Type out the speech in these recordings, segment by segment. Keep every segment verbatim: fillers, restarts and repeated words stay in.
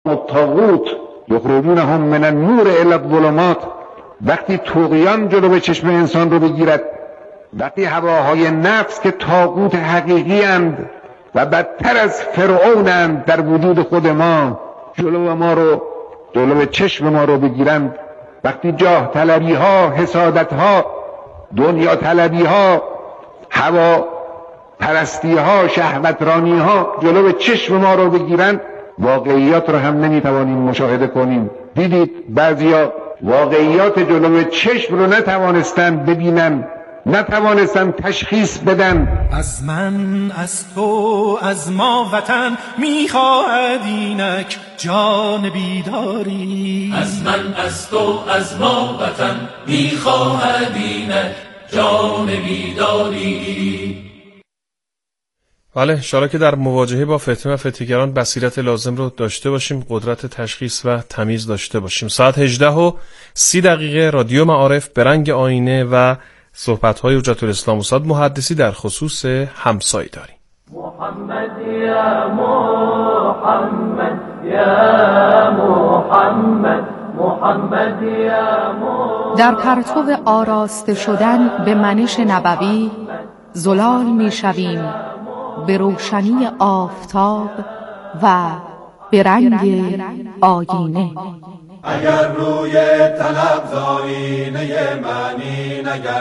الطاغوت یخرجونهم من النور الی الظلمات. وقتی طغیان جلو چشم انسان رو بگیرد، وقتی هواهای نفس که طاغوت حقیقی اند و بدتر از فرعونند در وجود خود ما جلو ما رو جلو چشم ما رو بگیرند، وقتی جاه طلبی ها، حسادت ها، دنیا طلبی ها، هوا پرستی ها، شهوترانی ها جلو چشم ما رو بگیرند، واقعیات رو هم نمیتوانیم مشاهده کنیم. دیدید بعضیا واقعیات جلو چشم رو نتوانستن ببینن، نتوانستن تشخیص بدن. از من، از تو، از ما وطن میخواهد اینک جان بیداری. از من، از تو، از ما وطن میخواهد اینک جان بیداری. بله، انشاءالله که در مواجهه با فتنه و فتنه‌گران بصیرت لازم رو داشته باشیم، قدرت تشخیص و تمیز داشته باشیم. ساعت هجده و سی دقیقه رادیو معارف به رنگ آینه و صحبت‌های حجت الاسلام استاد محدثی در خصوص همسایه داریم. محمد یا محمد یا محمد محمد یا محمد. در پرتو آراسته شدن به منش نبوی زلال می‌شویم به روشنی آفتاب و به رنگ آینه. اگر روی طلب زاینه معنی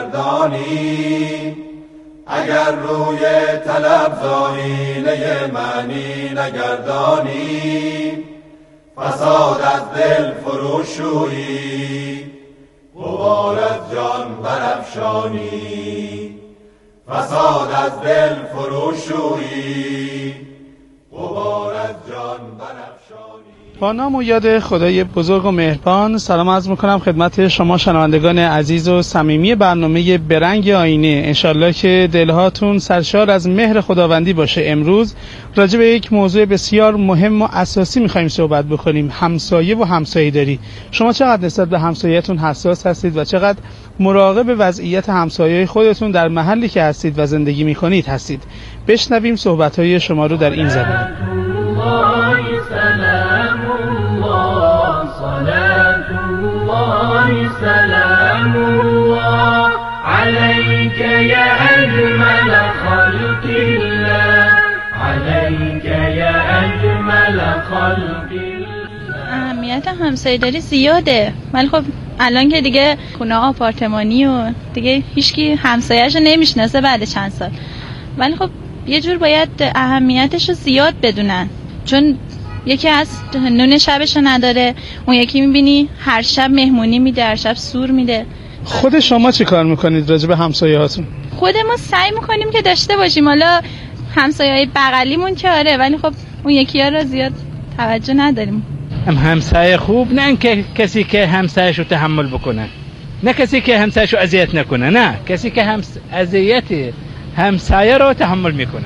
نگردانی، اگر روی طلب زاینه معنی نگردانی، فساد از دل فروشویی غبار از جان برافشانی، فساد از دل فروشویی غبار از جان برافشانی. با نام و یاد خدای بزرگ و مهربان سلام عرض میکنم خدمت شما شنوندگان عزیز و صمیمی برنامه به رنگ آینه. انشالله که دلهاتون سرشار از مهر خداوندی باشه. امروز راجع به یک موضوع بسیار مهم و اساسی میخوایم صحبت بکنیم، همسایه و همسایه داری. شما چقدر نسبت به همسایه‌تون حساس هستید و چقدر مراقب وضعیت همسایه خودتون در محلی که هستید و زندگی میکنید هستید؟ بشنویم صحبت‌های شما رو در این زمینه. سلام الله عليك يا أجمل خلق الله عليك يا أجمل خلق الله. اهمیت همسایه‌داری زیاده، ولی خب الان که دیگه خونه آپارتمانی و دیگه هیچکی همسایه‌اشو نمیشناسه بعد چند سال، ولی خب یه جور باید اهمیتش رو زیاد بدونن، چون یکی از نون شبشو نداره، اون یکی میبینی هر شب مهمونی میده، هر شب سور میده. خود شما چی کار میکنید راجع به همسایه هاتون؟ خود ما سعی میکنیم که داشته باشیم، حالا همسایه های بغلیمون که آره، ولی خب اون یکی ها رو زیاد توجه نداریم. هم همسایه خوب نه که کسی که همسایه‌شو تحمل بکنه، نه کسی که همسایه‌شو اذیت نکنه، نه کسی که همس... اذیت همسایه رو تحمل میکنه.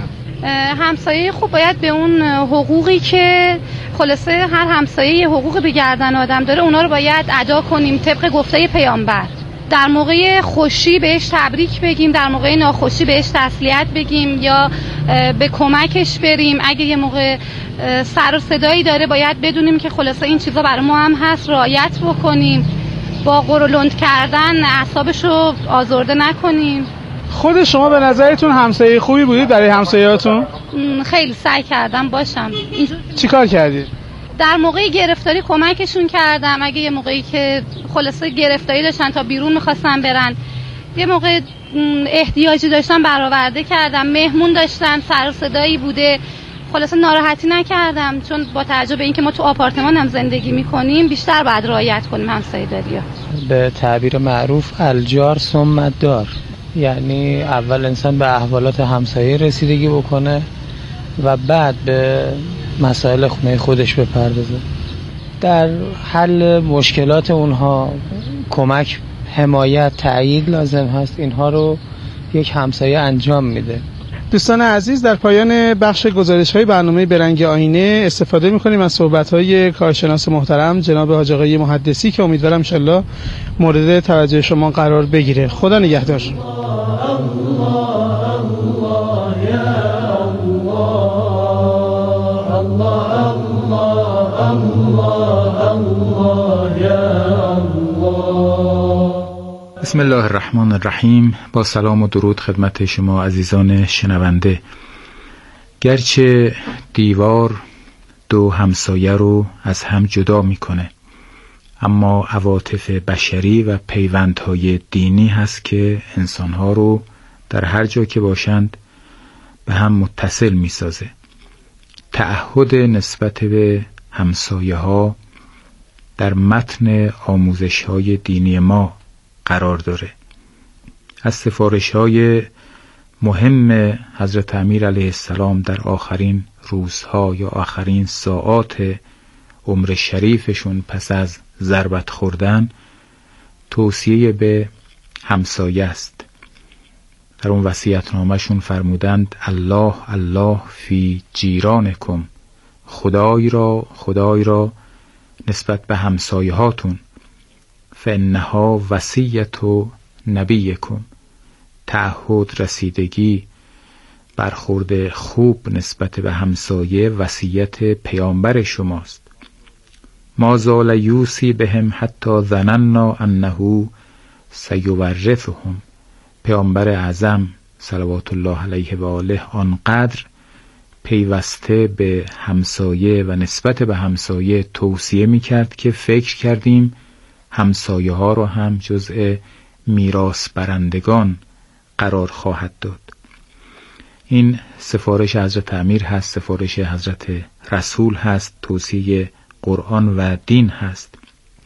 همسایه خوب باید به اون حقوقی که خلاصه هر همسایه یه حقوق به گردن آدم داره اونا رو باید ادا کنیم طبق گفته پیامبر. در موقع خوشی بهش تبریک بگیم، در موقع ناخوشی بهش تسلیت بگیم یا به کمکش بریم. اگه یه موقع سر و صدایی داره باید بدونیم که خلاصه این چیزا برای ما هم هست، رعایت بکنیم. با غر و لند کردن اعصابشو آزرده نکنیم. خود شما به نظرتون همسایه خوبی بودید برای همسایه‌هاتون؟ خیلی سعی کردم باشم. اینجور چی کار کردید؟ در موقع گرفتاری کمکشون کردم. اگه یه موقعی که خلاصه گرفتاری داشتن تا بیرون میخواستن برن، یه موقع احتیاجی داشتن برآورده کردم. مهمون داشتن، سر و صدایی بوده، خلاصه ناراحتی نکردم، چون با توجه به اینکه ما تو آپارتمان هم زندگی میکنیم بیشتر باید رعایت کنیم همسایه‌داری‌ها. به تعبیر معروف الجار ثم الدار، یعنی اول انسان به احوالات همسایه رسیدگی بکنه و بعد به مسائل خونه خودش بپردازه. در حل مشکلات اونها کمک، حمایت، تأیید لازم هست. اینها رو یک همسایه انجام میده. دوستان عزیز، در پایان بخش گزارش‌های برنامه به رنگ آینه استفاده می‌کنیم از صحبت‌های کارشناس محترم جناب حاج آقای محدثی که امیدوارم انشالله مورد توجه شما قرار بگیره. خدا نگهدار. الله الله الله یا الله. بسم الله الرحمن الرحیم. با سلام و درود خدمت شما عزیزان شنونده. گرچه دیوار دو همسایه رو از هم جدا میکنه، اما عواطف بشری و پیوندهای دینی هست که انسانها رو در هر جا که باشند به هم متصل میسازه. تعهد نسبت به همسایه ها در متن آموزش های دینی ما قرار داره. از سفارش های مهم حضرت امیر علیه السلام در آخرین روزها یا آخرین ساعات عمر شریفشون پس از ضربت خوردن توصیه به همسایه است. در اون وصیت‌نامه‌شون فرمودند الله الله فی جیرانکم، خدای را خدای را نسبت به همسایه هاتون، فانها وصیت نبیکم، تعهد رسیدگی برخورد خوب نسبت به همسایه وصیت پیامبر شماست. ما زال یوسی بهم حتی ظننا انه سیورثهم. پیامبر اعظم صلوات الله علیه و آله آنقدر پیوسته به همسایه و نسبت به همسایه توصیه میکرد که فکر کردیم همسایه ها رو هم جزء میراث برندگان قرار خواهد داد. این سفارش حضرت امیر هست، سفارش حضرت رسول هست، توصیه قرآن و دین هست.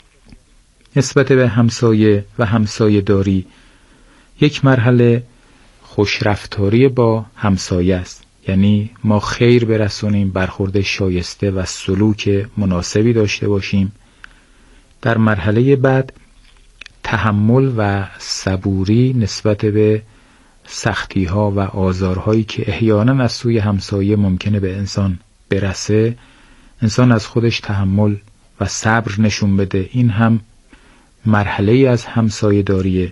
نسبت به همسایه و همسایه داری یک مرحله خوشرفتاری با همسایه است، یعنی ما خیر برسونیم، برخورد شایسته و سلوک مناسبی داشته باشیم. در مرحله بعد تحمل و صبوری نسبت به سختی ها و آزارهایی که احیانا از سوی همسایه ممکنه به انسان برسه، انسان از خودش تحمل و صبر نشون بده. این هم مرحله از همسایه داریه.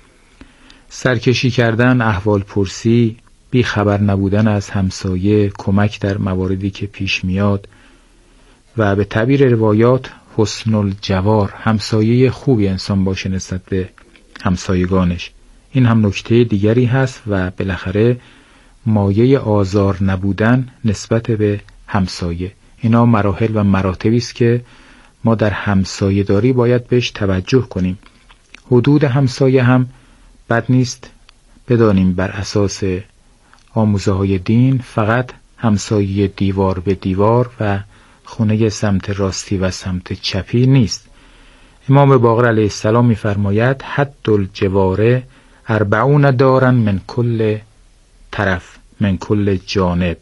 سرکشی کردن، احوال پرسی، بی خبر نبودن از همسایه، کمک در مواردی که پیش میاد و به تعبیر روایات حسن الجوار، همسایه خوبی انسان باشه نسبت به همسایگانش. این هم نکته دیگری هست و بالاخره مایه آزار نبودن نسبت به همسایه. اینا مراحل و مراتبی است که ما در همسایه داری باید بهش توجه کنیم. حدود همسایه هم بد نیست بدانیم بر اساس آموزه های دین فقط همسایه دیوار به دیوار و خونه سمت راستی و سمت چپی نیست. امام باقر علیه السلام می‌فرماید حد الجوار اربعون دارن من کل طرف من کل جانب.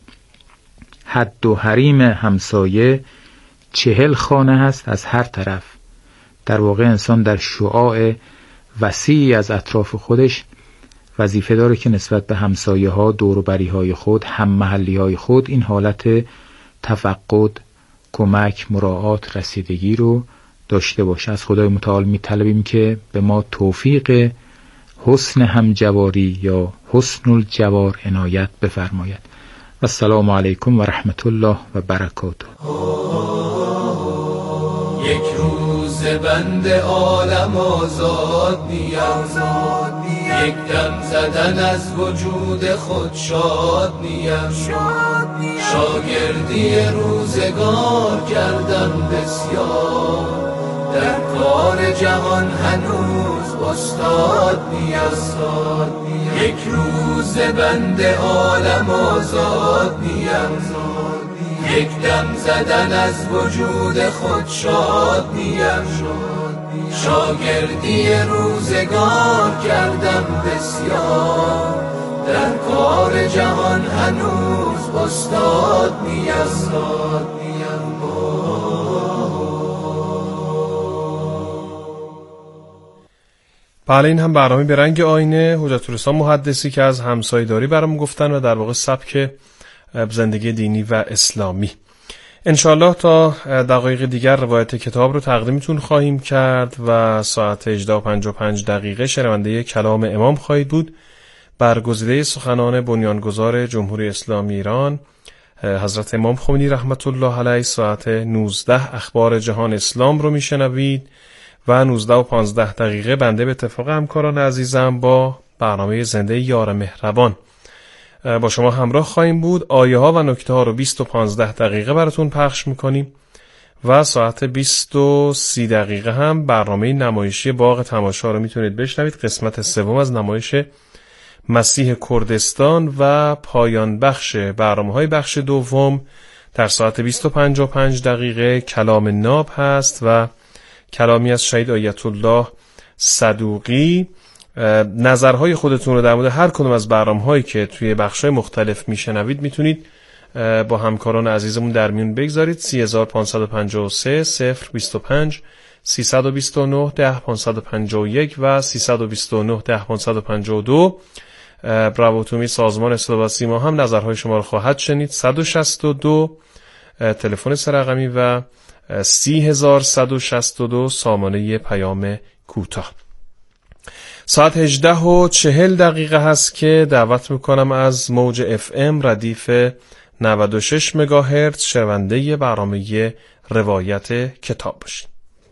حد و حریم همسایه چهل خانه هست از هر طرف. در واقع انسان در شعاع وسیعی از اطراف خودش وظیفه داره که نسبت به همسایه ها، دور و بری های خود، هم محلی های خود این حالت تفقد، کمک، مراعات، رسیدگی رو داشته باشه. از خدای متعال می طلبیم که به ما توفیق حسن همجواری یا حسن الجوار عنایت بفرماید. و السلام علیکم و رحمت الله و برکاته. یک روز بند عالم آزاد نیم، یک دم زدن از وجود خود شاد نیم، شاگردی روزگار کردم بسیار، در کار جهان هنوز استاد نیم. یک روز بند عالم آزاد نیم، یک دم زدن از وجود خود شاد نیم، شاگردی روزگار کردم بسیار، در کار جهان هنوز استاد نیم. بله، این هم برنامه به رنگ آینه حجت الاسلام محدثی که از همسایه داری برام گفتن و در واقع سبک زندگی دینی و اسلامی. انشاءالله تا دقایق دیگر روایت کتاب رو تقدیمتون خواهیم کرد و ساعت هجده و پنجاه و پنج دقیقه شنونده کلام امام خواهید بود. برگزیده سخنان بنیانگذار جمهوری اسلامی ایران حضرت امام خمینی رحمت الله علیه ساعت نوزده اخبار جهان اسلام رو میشنوید و نوزده و پانزده دقیقه بنده به اتفاق همکاران عزیزم با برنامه زنده یار مهربان با شما همراه خواهیم بود. آیه ها و نکته ها رو بیست و پانزده دقیقه براتون پخش میکنیم و ساعت بیست و سی دقیقه هم برنامه نمایشی باغ تماشا رو میتونید بشنوید. قسمت سوم از نمایش مسیح کردستان و پایان بخش برنامه‌های بخش دوم در ساعت بیست و پنج و پنج دقیقه کلام ناب هست و کلامی از شهید آیت الله صدوقی. نظرهای خودتون رو در مورد هر کدوم از برنامه‌هایی که توی بخش‌های مختلف میشنوید میتونید با همکاران عزیزمون در میون بگذارید. سه هزار و پانصد و پنجاه و سه صفر بیست و پنج سیصد و بیست و نه ده پانصد و پنجاه و یک و سیصد و بیست و نه ده پانصد و پنجاه و دو. براوتومی سازمان صدا و سیما هم نظرهای شما رو خواهد شنید. صد و شصت و دو تلفن سررقمی و سی هزار صد و شصت و دو سامانه پیام کوتاه. ساعت هجده و چهل دقیقه هست که دعوت میکنم از موج اف ام ردیف نود و شش مگاهرتز شنونده برنامه روایت کتاب باشید.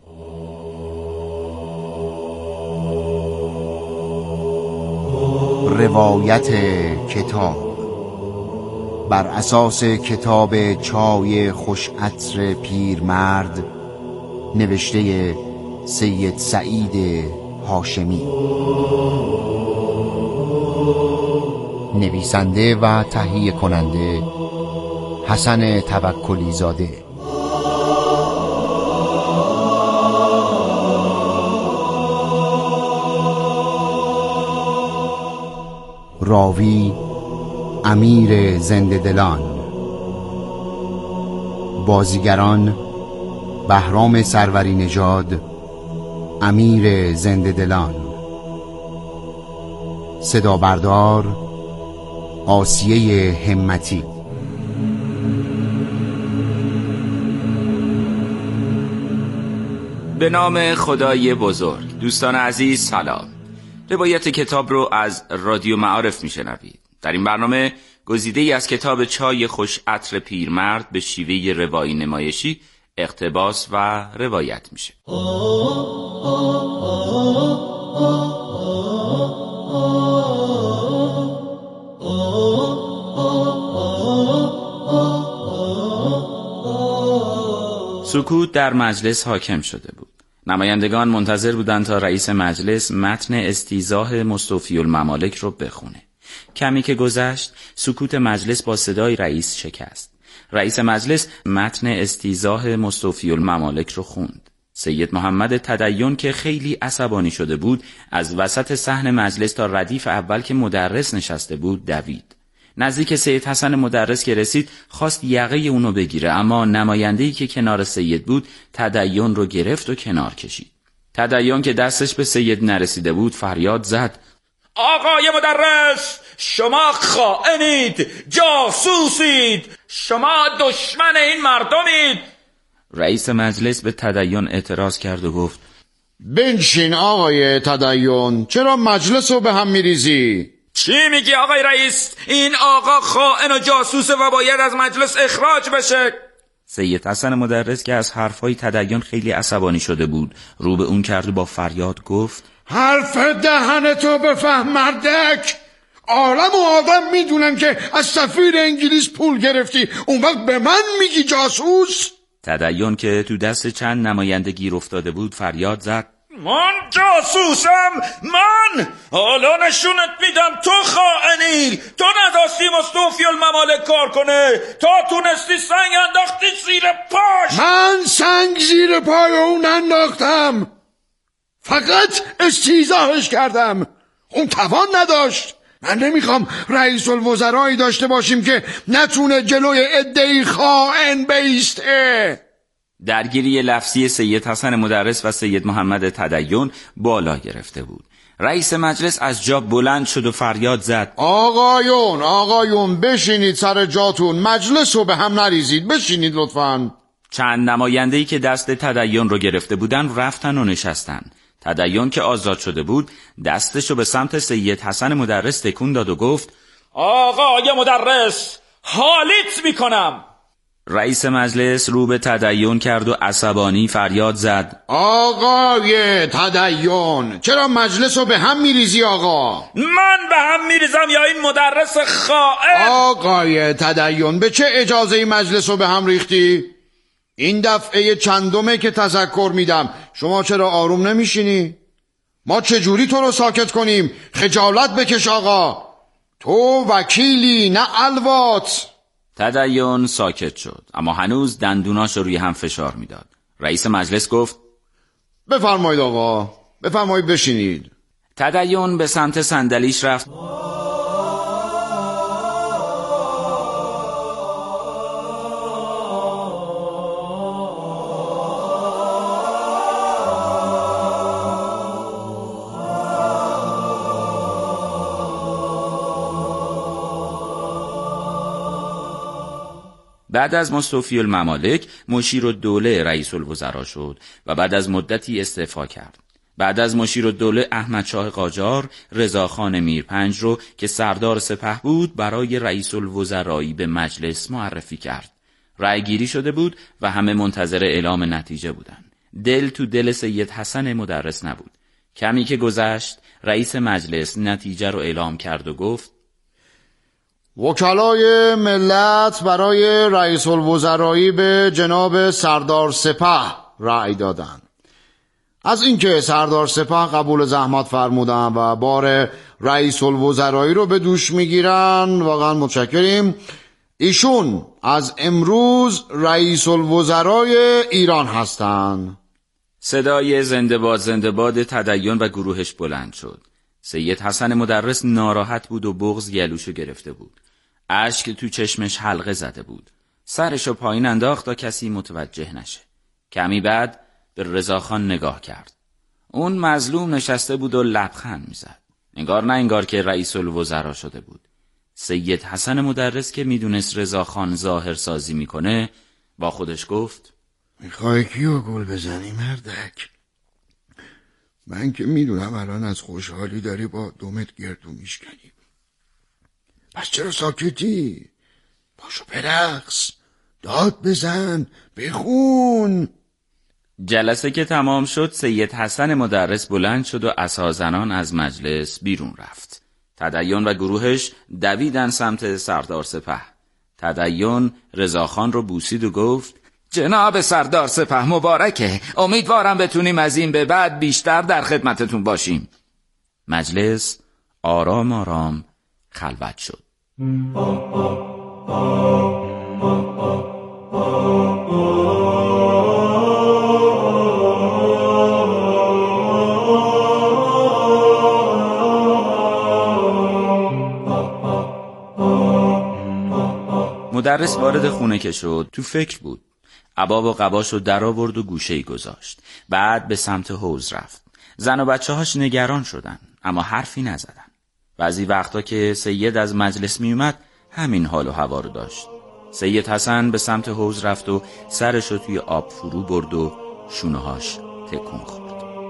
روایت کتاب بر اساس کتاب چای خوش عطر پیرمرد نوشته سید سعید هاشمی، نویسنده و تهیه کننده حسن توکلی زاده. راوی امیر زنده دلان. بازیگران بهرام سروری نژاد امیر زنده دلان، صدا بردار آسیه همتی. به نام خدای بزرگ. دوستان عزیز سلام. روایت کتاب رو از رادیو معارف میشنوید. در این برنامه گزیده‌ای از کتاب چای خوش عطر پیرمرد به شیوه روایی نمایشی اقتباس و روایت میشه. سکوت در مجلس حاکم شده بود. نمایندگان منتظر بودند تا رئیس مجلس متن استیضاح مستوفی الممالک رو بخونه. کمی که گذشت سکوت مجلس با صدای رئیس شکست. رئیس مجلس متن استیضاح مستوفی الممالک رو خوند. سید محمد تدین که خیلی عصبانی شده بود از وسط صحن مجلس تا ردیف اول که مدرس نشسته بود دوید. نزدیک سید حسن مدرس که رسید خواست یقه اونو بگیره، اما نماینده‌ای که کنار سید بود تدین رو گرفت و کنار کشید. تدین که دستش به سید نرسیده بود فریاد زد: آقای مدرس، شما خائنید، جاسوسید، شما دشمن این مردمید. رئیس مجلس به تدین اعتراض کرد و گفت: بنشین آقای تدین، چرا مجلس رو به هم میریزی؟ چی میگی آقای رئیس؟ این آقا خائن و جاسوسه و باید از مجلس اخراج بشه. سید حسن مدرس که از حرفای تدین خیلی عصبانی شده بود رو به اون کرد و با فریاد گفت: حرف دهنتو بفهم مردک. عالم و آدم میدونن که از سفیر انگلیس پول گرفتی، اون وقت به من میگی جاسوس؟ تدین که تو دست چند نماینده گیر افتاده بود فریاد زد: من جاسوسم؟ من؟ حالا نشونت میدم تو خائنی. تو نداشتی مستوفی الممالک کار کنه، تا تونستی سنگ انداختی زیر پاش. من سنگ زیر پای اون انداختم، فقط استیضاحش کردم، اون توان نداشت. من نمیخوام رئیس الوزرایی داشته باشیم که نتونه جلوی عده‌ای خائن بایسته. درگیری لفظی سید حسن مدرس و سید محمد تدین بالا گرفته بود. رئیس مجلس از جا بلند شد و فریاد زد: آقایون آقایون بشینید سر جاتون، مجلس رو به هم نریزید، بشینید لطفاً. چند نماینده‌ای که دست تدین رو گرفته بودن رفتن و نشستن. تدین که آزاد شده بود دستشو به سمت سید حسن مدرس تکون داد و گفت: آقای مدرس، حالیت میکنم. رئیس مجلس رو به تدین کرد و عصبانی فریاد زد: آقای تدین، چرا مجلس رو به هم میریزی آقا؟ من به هم میریزم یا این مدرس خائن؟ آقای تدین، به چه اجازه مجلس رو به هم ریختی؟ این دفعه چندمه که تذکر میدم، شما چرا آروم نمیشینی؟ ما چجوری تو رو ساکت کنیم؟ خجالت بکش آقا، تو وکیلی نه الوات. تدین ساکت شد، اما هنوز دندوناش روی هم فشار میداد. رئیس مجلس گفت: بفرمایید آقا، بفرمایید بشینید. تدین به سمت صندلیش رفت. بعد از مستوفی الممالک مشیر الدوله رئیس الوزراء شد و بعد از مدتی استعفا کرد. بعد از مشیر الدوله احمد شاه قاجار رضاخان میرپنج رو که سردار سپه بود برای رئیس الوزرایی به مجلس معرفی کرد. رأی گیری شده بود و همه منتظر اعلام نتیجه بودند. دل تو دل سید حسن مدرس نبود. کمی که گذشت رئیس مجلس نتیجه رو اعلام کرد و گفت: وکلای ملت برای رئیس الوزرایی به جناب سردار سپه رأی دادند. از اینکه سردار سپه قبول زحمت فرمودن و بار رئیس الوزرایی رو به دوش میگیرن واقعا متشکریم. ایشون از امروز رئیس الوزرای ایران هستند. صدای زنده باد زنده باد تدین و گروهش بلند شد. سید حسن مدرس ناراحت بود و بغض گلوشو گرفته بود. اشک تو چشمش حلقه زده بود. سرشو پایین انداخت تا کسی متوجه نشه. کمی بعد به رضاخان نگاه کرد. اون مظلوم نشسته بود و لبخند میزد. انگار نه انگار که رئیس الوزراء شده بود. سید حسن مدرس که میدونست رضاخان ظاهر سازی میکنه با خودش گفت: میخوای کیو گل بزنی مردک؟ من که میدونم الان از خوشحالی داری با دومت گردو میشکنی. پس چرا ساکتی؟ پاشو برقص، داد بزن، بخون. جلسه که تمام شد سید حسن مدرس بلند شد و عصازنان از مجلس بیرون رفت. تدین و گروهش دویدن سمت سردار سپه. تدین رضاخان رو بوسید و گفت: جناب سردار سپه مبارکه، امیدوارم بتونیم از این به بعد بیشتر در خدمتتون باشیم. مجلس آرام آرام خلوت شد. مدرس وارد خونه که شد تو فکر بود. عبا و قباشو در آورد و گوشه‌ای گذاشت. بعد به سمت حوض رفت. زن و بچه هاش نگران شدن اما حرفی نزدن. بعضی وقتا که سید از مجلس می اومد همین حال و هوا رو داشت. سید حسن به سمت حوض رفت و سرشو توی آب فرو برد و شونه‌هاش تکون خورد.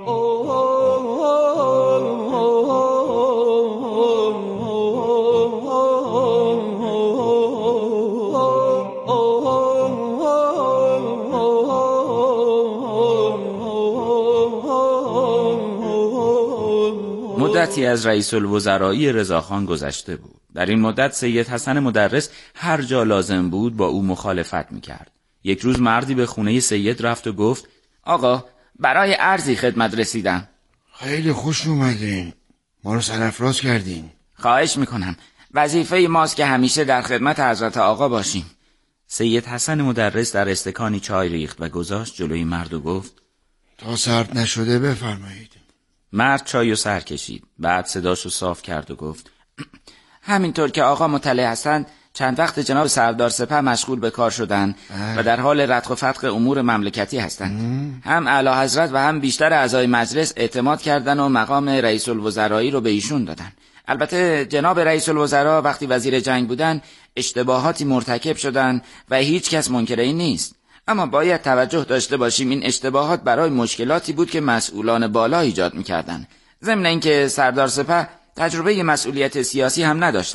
مدتی از رئیس الوزرایی رضاخان گذشته بود. در این مدت سید حسن مدرس هر جا لازم بود با او مخالفت میکرد. یک روز مردی به خونه سید رفت و گفت: آقا برای عرضی خدمت رسیدم. خیلی خوش اومدین، ما رو سرافراز کردین. خواهش میکنم، وظیفه ماست که همیشه در خدمت حضرت آقا باشیم. سید حسن مدرس در استکانی چای ریخت و گذاشت جلوی مرد و گفت: تا سرد نشده بفرمایید. مرد چایو سر کشید. بعد صداشو صاف کرد و گفت: همینطور که آقا مطلع هستند چند وقت جناب سردار سپه مشغول به کار شدن و در حال ردخ و فتق امور مملکتی هستند. هم اعلی حضرت و هم بیشتر اعضای مجلس اعتماد کردن و مقام رئیس الوزرایی رو به ایشون دادن. البته جناب رئیس الوزراء وقتی وزیر جنگ بودن اشتباهاتی مرتکب شدن و هیچ کس منکر این نیست، اما باید توجه داشته باشیم این اشتباهات برای مشکلاتی بود که مسئولان بالا ایجاد می‌کردند. ضمن اینکه سردار سپه تجربه مسئولیت سیاسی هم نداشتند.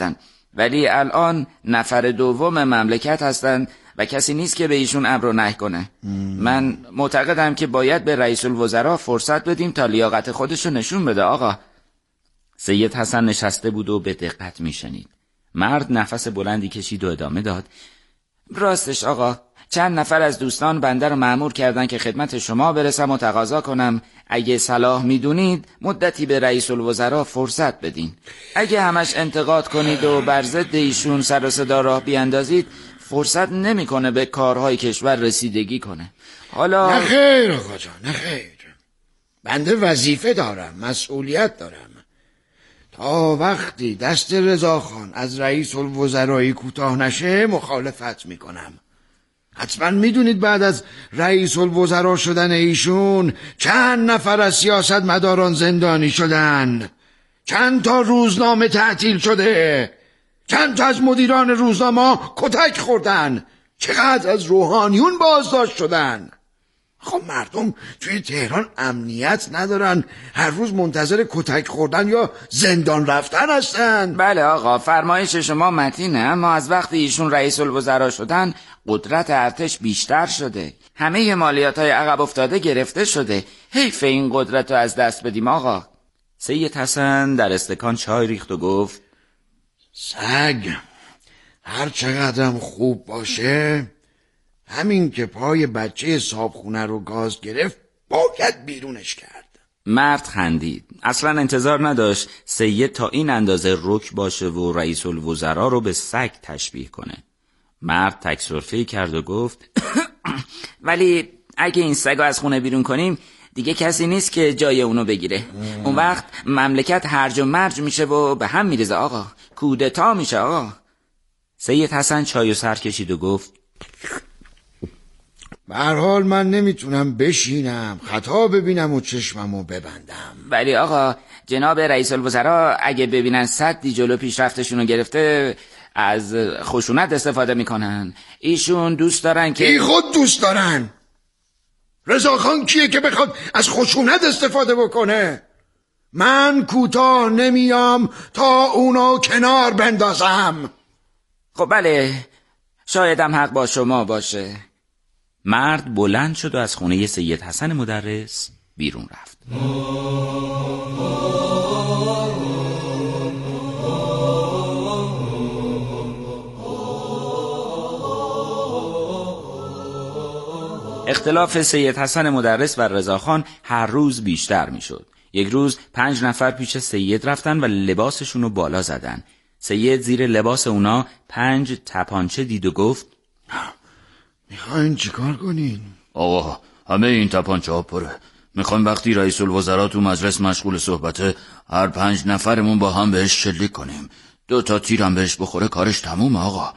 ولی الان نفر دوم مملکت هستند و کسی نیست که به ایشون امر و نهی کنه. من معتقدم که باید به رئیس الوزراء فرصت بدیم تا لیاقت خودشو نشون بده آقا. سید حسن نشسته بود و به دقت میشنید. مرد نفس بلندی کشید و ادامه داد: راستش آقا، چند نفر از دوستان بنده رو مأمور کردن که خدمت شما برسم و تقاضا کنم اگه صلاح میدونید مدتی به رئیس الوزراء فرصت بدین. اگه همش انتقاد کنید و بر ضد ایشون سر و صدا راه بیاندازید فرصت نمیکنه به کارهای کشور رسیدگی کنه. حالا نه خیر آقا جان، نه خیر. بنده وظیفه دارم، مسئولیت دارم. تا وقتی دست رضاخان از رئیس الوزرایی کوتاه نشه مخالفت میکنم. حتما میدونید بعد از رئیس الوزراء شدن ایشون چند نفر از سیاست مداران زندانی شدن، چند تا روزنامه تعطیل شده، چند تا از مدیران روزنامه کتک خوردن، چقدر از روحانیون بازداشت شدن. خب مردم توی تهران امنیت ندارن، هر روز منتظر کتک خوردن یا زندان رفتن هستن. بله آقا، فرمایش شما متینه، اما از وقتی ایشون رئیس الوزراء شدن قدرت ارتش بیشتر شده، همه مالیات های عقب افتاده گرفته شده. حیف این قدرت رو از دست بدیم آقا. سید حسن در استکان چای ریخت و گفت: سگ هر چقدرم خوب باشه، همین که پای بچه صابخونه رو گاز گرفت باید بیرونش کرد. مرد خندید. اصلا انتظار نداشت سید تا این اندازه رک باشه و رئیس الوزراء رو به سگ تشبیه کنه. مرد تکسرفه‌ای کرد و گفت: ولی اگه این سگو از خونه بیرون کنیم دیگه کسی نیست که جای اونو بگیره. اون وقت مملکت هرج و مرج میشه و به هم میریزه آقا، کودتا میشه آقا. سید حسن چایو سر کشید و گفت: به هر حال من نمیتونم بشینم خطا ببینم و چشممو ببندم. ولی آقا جناب رئیس الوزراء اگه ببینن سدی جلو پیشرفتشونو گرفته از خشونت استفاده میکنن. ایشون دوست دارن که ای خود دوست دارن. رضاخان کیه که بخواد از خشونت استفاده بکنه؟ من کوتاه نمیام تا اونو کنار بندازم. خب بله، شایدم حق با شما باشه. مرد بلند شد و از خونه سید حسن مدرس بیرون رفت. اختلاف سید حسن مدرس و رضاخان هر روز بیشتر می شد. یک روز پنج نفر پیش سید رفتن و لباسشون رو بالا زدن. سید زیر لباس اونا پنج تپانچه دید و گفت: میخواین چیکار کنین؟ آقا همه این تپانچه ها پره. میخوایم وقتی رئیس الوزراء تو مجلس مشغول صحبته هر پنج نفرمون با هم بهش شلیک کنیم. دو تا تیرم بهش بخوره کارش تموم آقا.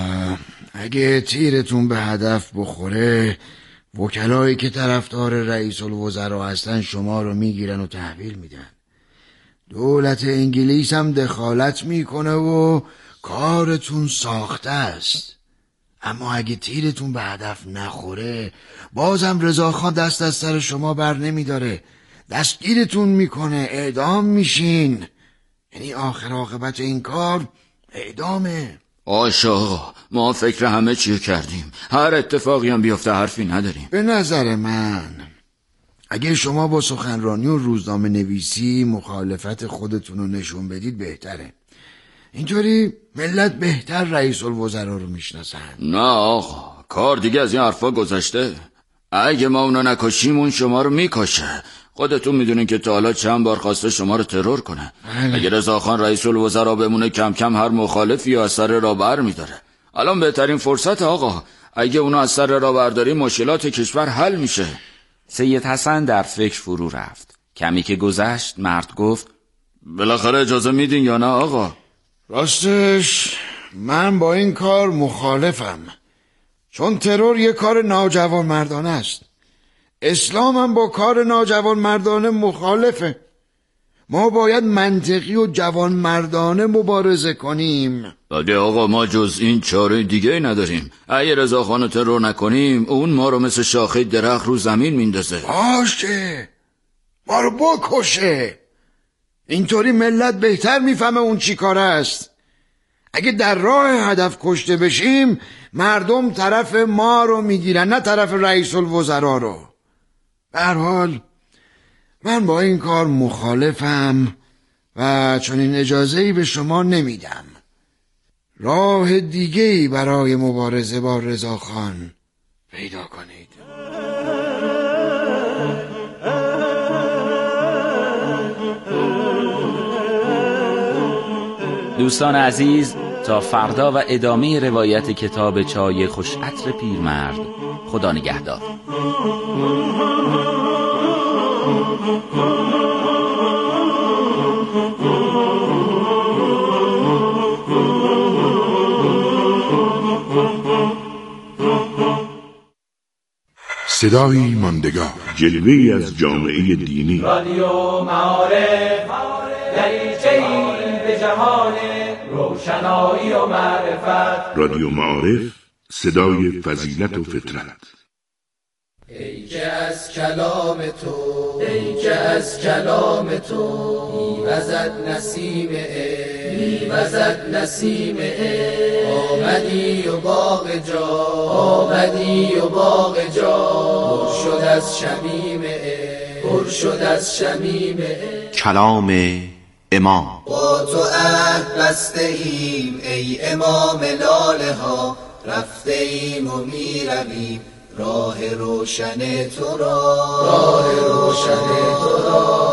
اگه تیرتون به هدف بخوره وکلایی که طرفدار رئیس الوزراء هستن شما رو میگیرن و تحویل میدن. دولت انگلیس هم دخالت میکنه و کارتون ساخته است. اما اگه تیرتون به هدف نخوره بازم رضاخان دست از سر شما بر نمیداره، دستگیرتون میکنه، اعدام میشین. یعنی آخر عاقبت این کار اعدامه. آشا ما فکر همه چی کردیم، هر اتفاقی هم بیفته حرفی نداریم. به نظر من اگه شما با سخنرانی و روزنامه نویسی مخالفت خودتون رو نشون بدید بهتره. اینطوری ملت بهتر رئیس الوزراء رو میشناسن. نه آقا، کار دیگه از این حرفا گذشته. اگه ما اونو نکشیم اون شما رو میکشه. خودتون میدونین که تا حالا چند بار خواسته شما رو ترور کنه. بله. اگه رضاخان رئیس الوزراء بمونه کم کم هر مخالفی از سر راه بر میداره. الان بهترین فرصت آقا، اگه اونو از سر راه برداری مشکلات کشور حل میشه. سید حسن در فکر فرو رفت. کمی که گذشت مرد گفت: بالاخره اجازه میدین یا نه آقا؟ راستش من با این کار مخالفم، چون ترور یک کار ناجوان مردانه است. اسلام هم با کار ناجوان مردانه مخالفه. ما باید منطقی و جوان مردانه مبارزه کنیم. بله آقا، ما جز این چاره دیگه نداریم. اگه رضاخانو ترور نکنیم اون ما رو مثل شاخه درخت رو زمین میندازه. باشه، ما رو بکشه. اینطوری ملت بهتر میفهمه اون چی کار است. اگه در راه هدف کشته بشیم مردم طرف ما رو میگیرن، نه طرف رئیس الوزراء رو. به هر حال من با این کار مخالفم و چون این اجازه‌ای به شما نمیدم. راه دیگه‌ای برای مبارزه با رضاخان پیدا کنید. دوستان عزیز، تا فردا و ادامه روایت کتاب چای خوش عطر پیرمرد. خدا نگهدار. صدایی ماندگار، جلوه‌ای از جامعه دینی. رادیو معارف، دریچه‌ای به جهان روشنایی و معرفت. رادیو معارف، صدای فضیلت و فطرت. ای که از کلام تو، ای که از کلام تو میوزد نسیم عشق، میوزد نسیم عشق. آمدی و باغ جا، آمدی و باغ جا پر شد از شمیم عشق، پر شد از شمیم عشق. کلام امام. با تو عهد بسته ایم ای امام لاله ها، رفته ایم و میرویم راه روشن تو را، راه روشن تو را.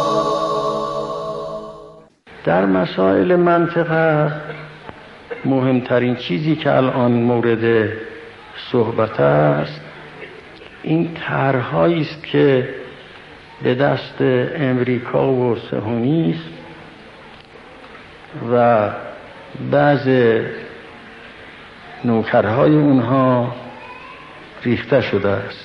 در مسائل منطقه مهمترین چیزی که الان مورد صحبت است این طرح‌هایی است که به دست امریکا و صهیونیسم و بعض نوکرهای اونها ریخته شده است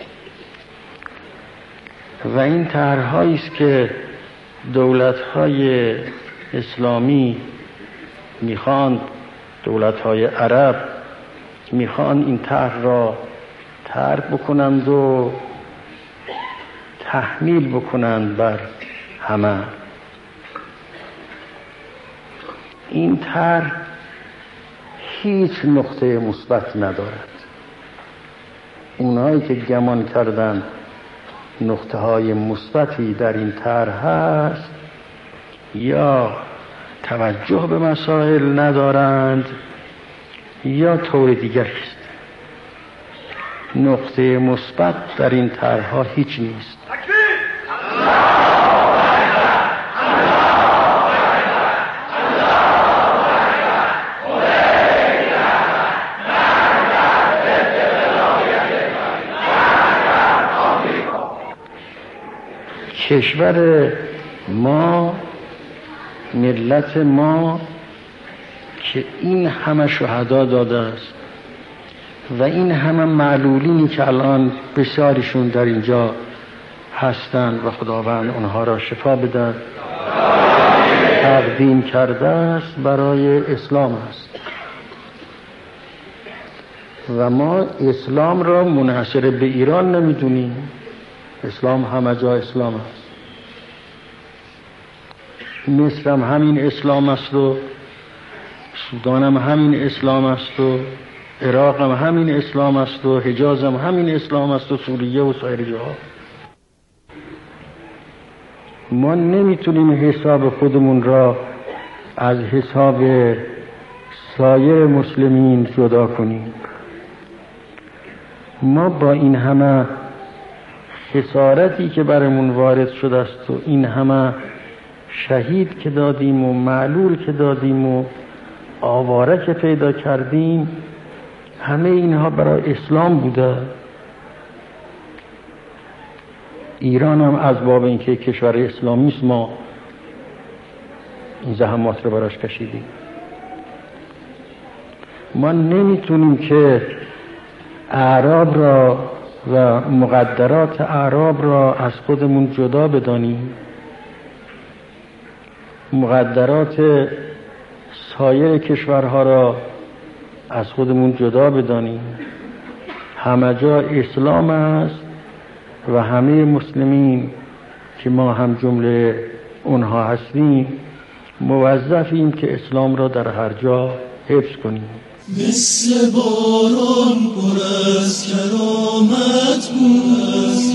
و این طرح‌هایی است که دولت‌های اسلامی میخوان، دولت‌های عرب میخوان این طرح را ترک بکنند و تحمیل بکنند بر همه. این طرح هیچ نقطه مثبت ندارد. اونایی که گمان کردند نقطه های مثبتی در این طرح هست یا توجه به مسائل ندارند یا طور دیگری است. نقطه مثبت در این طرح‌ها هیچ نیست. کشور ما، ملت ما که این همه شهدا داده است و این همه معلولینی که الان بسیارشون در اینجا هستند و خداوند اونها را شفا بده، تقدیم کرده است برای اسلام است و ما اسلام را منحصر به ایران نمیدونیم. اسلام همه جا اسلام است. مصر هم همین اسلام است و سودان هم همین اسلام است و عراق هم همین اسلام است و حجاز هم همین اسلام است و سوریه و سایر جاها. ما نمیتونیم حساب خودمون را از حساب سایر مسلمین جدا کنیم. ما با این همه خسارتی که برمون وارد شده است و این همه شهید که دادیم و معلول که دادیم و آواره که پیدا کردیم، همه اینها برای اسلام بوده. ایران هم از باب اینکه کشور اسلامی است ما این زحمات رو براش کشیدیم. ما نمیتونیم که اعراب را و مقدرات اعراب را از خودمون جدا بدانیم. مقدرات سایر کشورها را از خودمون جدا بدانیم. همه جا اسلام است و همه مسلمین که ما هم جمله اونها هستیم موظفیم که اسلام را در هر جا حفظ کنیم. مثل باران پر از کرامت بود،